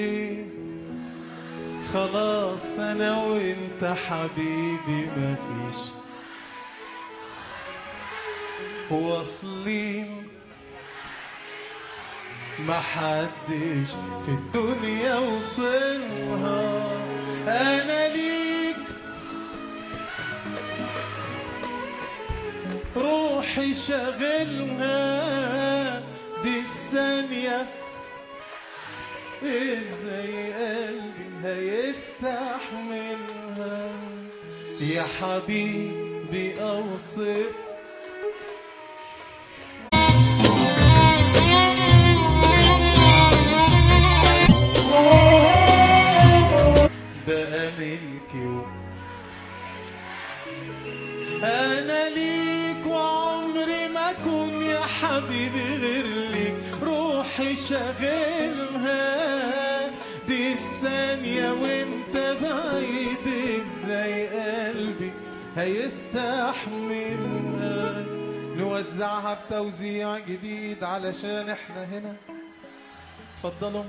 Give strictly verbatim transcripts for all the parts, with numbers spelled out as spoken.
ليه خلاص انا وانت حبيبي مفيش واصلين محدش في الدنيا وصلها انا ليك روحي شاغلها دي الثانية ازاي قلبي هيستحملها يا حبيبي اوصف بقى ملكي انا ليك وعمري ما اكون يا حبيبي غير ليك روحي شاغلها دي الثانية وانت بعيد ازاي قلبي هيستحملها نوزعها بتوزيع جديد علشان احنا هنا اتفضلوا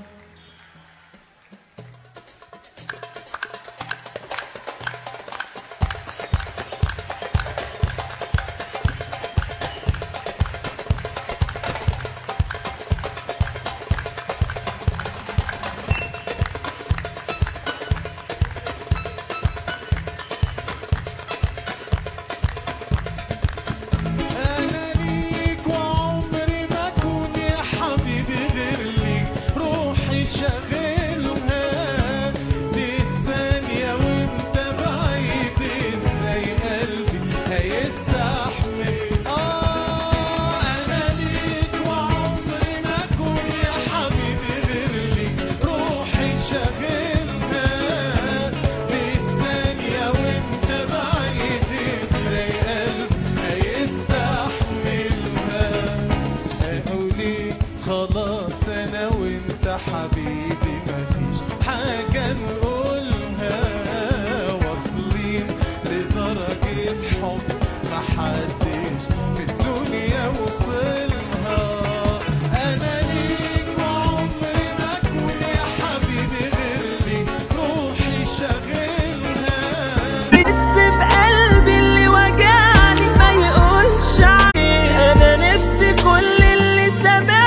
شاغلها دي الثانية وانت بعيد ازاي قلبي هيستحمل اه انا ليك وعمري ما اكون يا حبيبي غير ليك روحي شاغلها دي الثانية وانت بعيد ازاي قلبي هيستحملها قولي خلاص انا وانت حبيبي مفيش حاجة نقولها واصلين لدرجة حب محدش في الدنيا وصلها أنا ليك وعمري ما أكون يا حبيبي غير ليك روحي شاغلها بس بقلبي اللي وجعني ما يقولش عليه أنا نفسي كل اللي سبق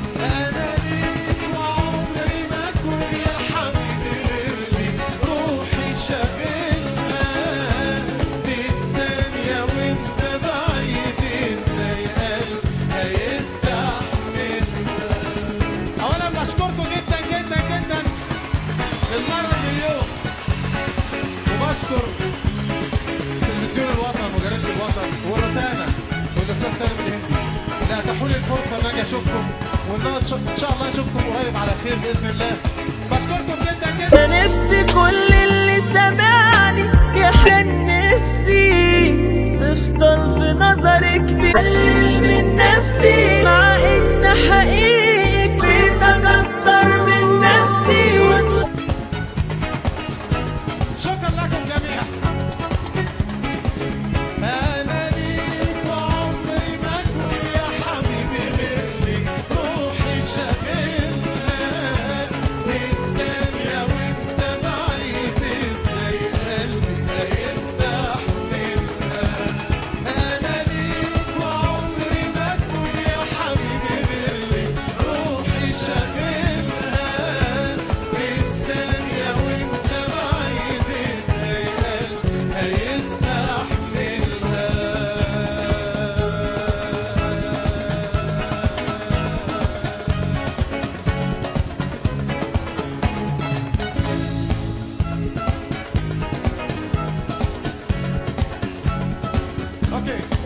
بشكركم جدا جدا جدا للمرة مليون وبشكر تلفزيون الوطن وجريدة الوطن وروتانا والاستاذ سالم الهندي اللي اتاحوا لي الفرصة ان اجي اشوفكم وان ان شاء الله اشوفكم قريب على خير باذن الله. بشكركم جدا جدا. انا نفسي كل اللي سمعني يا حن نفسي تفضل في نظرك بقلل من نفسي مع ان حقيقي أكتر من نفسي وطل... شكرا لكم جميعا. أنا ليك وعمري ما أكون يا حبيبي غير ليك روحي شاغلها بالثانية وأنت بعيد إزاي قلبي هيستحملها. أنا ليك وعمري ما أكون يا حبيبي غير ليك روحي شاغلها بالثانية وانت بعيد ازاي قلبي هيستحملها. اوكي